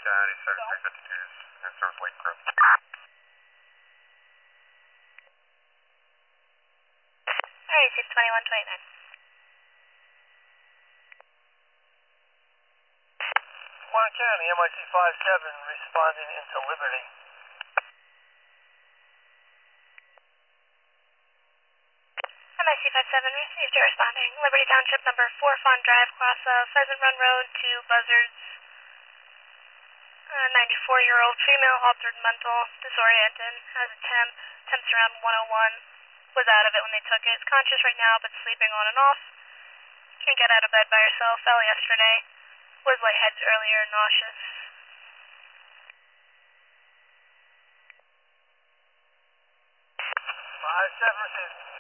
Cincinnati, Center 352s, and Source Lake Grove. Alright, 62129. Warren County, MIC 57 responding into Liberty. MIC 57 received your responding. Liberty Township, number 4 Fawn Drive, cross Pheasant Run Road to Buzzards. 94-year-old female, altered mental, disoriented, has a temps around 101, was out of it when they took it, is conscious right now but sleeping on and off, can't get out of bed by herself, fell yesterday, was lightheaded earlier, nauseous. 57 received.